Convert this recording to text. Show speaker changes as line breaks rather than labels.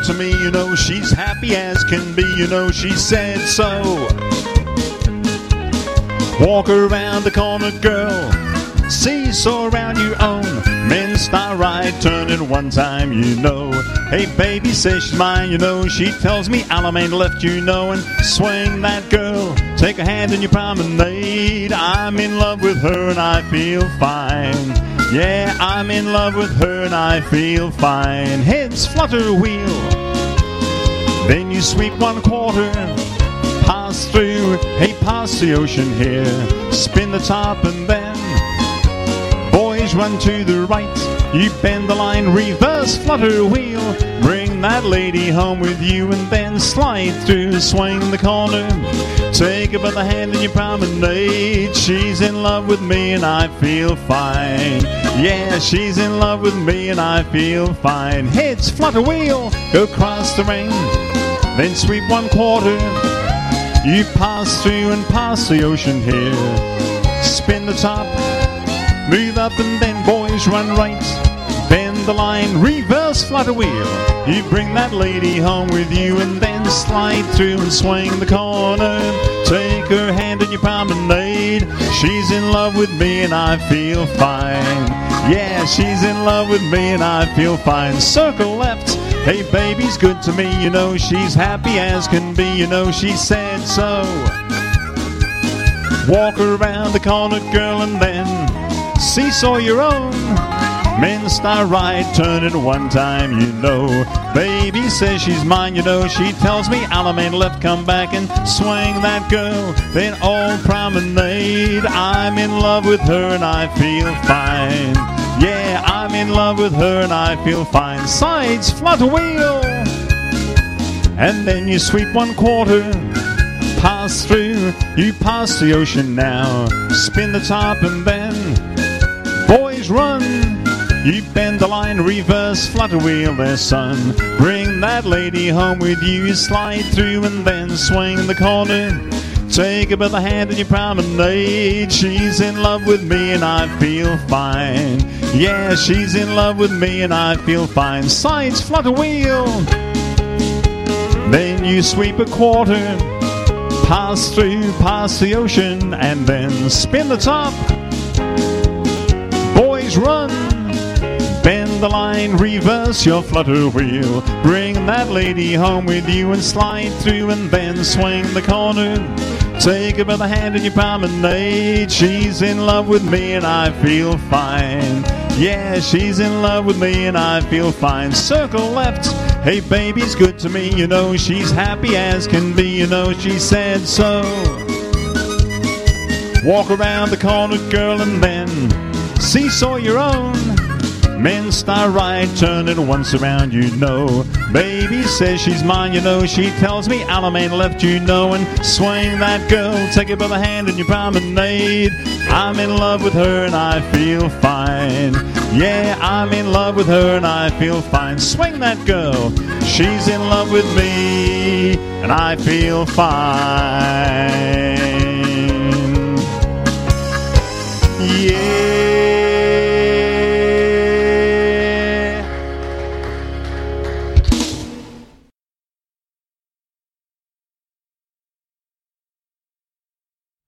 to me, you know she's happy as can be, you know she said so. Walk around the corner, girl, seesaw around your own. Men start right, turn it one time, you know. Hey baby, say she's mine, you know. She tells me Alamein left, you know. And swing that girl, take a hand in your promenade. I'm in love with her and I feel fine. Yeah, I'm in love with her and I feel fine. Heads flutter, wheel, then you sweep 1/4. Pass through, hey, past the ocean here. Spin the top and then boys run to the right. You bend the line, reverse, flutter, wheel. Bring that lady home with you and then slide through, swing the corner. Take her by the hand in your promenade. She's in love with me and I feel fine. Yeah, she's in love with me and I feel fine. Heads, flutter, wheel, go across the ring, then sweep 1/4. You pass through and pass the ocean here. Spin the top, move up and then boys run right. Bend the line, reverse, flutter, wheel. You bring that lady home with you and then slide through and swing the corner. Take her hand in your promenade. She's in love with me and I feel fine. Yeah, she's in love with me and I feel fine. Circle left, hey baby's good to me, you know she's happy as can be, you know she said so. Walk around the corner, girl, and then seesaw your own. Men start right, turn it one time, you know. Baby says she's mine, you know. She tells me Alamein left, come back and swing that girl. Then all promenade. I'm in love with her and I feel fine. Yeah, I'm in love with her and I feel fine. Sides, flutter, wheel, and then you sweep 1/4. Pass through, you pass the ocean now. Spin the top and then boys run. You bend the line, reverse, flutter, wheel there, son. Bring that lady home with you. Slide through and then swing the corner. Take her by the hand in your promenade. She's in love with me and I feel fine. Yeah, she's in love with me and I feel fine. Sides, flutter, wheel, then you sweep 1/4. Pass through, past the ocean, and then spin the top. Boys run. Bend the line, reverse your flutter wheel. Bring that lady home with you and slide through and then swing the corner. Take her by the hand in your promenade. She's in love with me and I feel fine. Yeah, she's in love with me and I feel fine. Circle left, hey baby's good to me, you know she's happy as can be, you know she said so. Walk around the corner, girl, and then seesaw your own. Men start right, turn it once around, you know. Baby says she's mine, you know. She tells me Alamein left, you know. And swing that girl, take her by the hand in your promenade. I'm in love with her and I feel fine. Yeah, I'm in love with her and I feel fine. Swing that girl, she's in love with me and I feel fine.